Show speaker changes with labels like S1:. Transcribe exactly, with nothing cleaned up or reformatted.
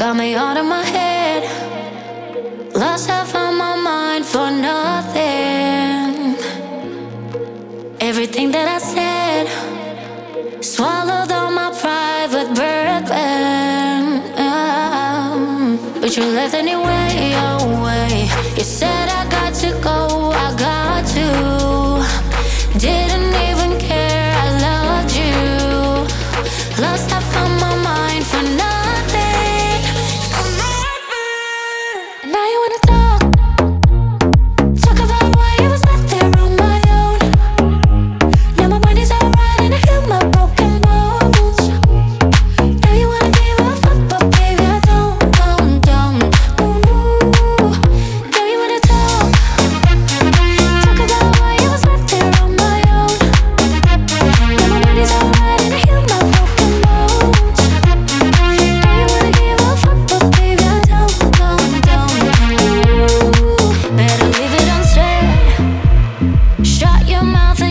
S1: got me out of my head. Lost half of my mind for nothing. Everything that I said, swallowed all my private bourbon. But you left anyway, away. You said I got to go, I got to. Didn't even care, I loved you. Lost half of my mind for nothing. For nothing. And now you wanna talk, talk about why I was left there on my own. Now my mind is alright and I heal my broken bones. Now you wanna give a fuck, but baby I don't, don't, don't. Ooh. Now you wanna talk, talk about why I was left there on my own. Now my mind is alright and I heal my broken bones. Now you wanna give a fuck, but baby I don't, don't, don't. Ooh. Better leave it unsaid. Shut your mouth and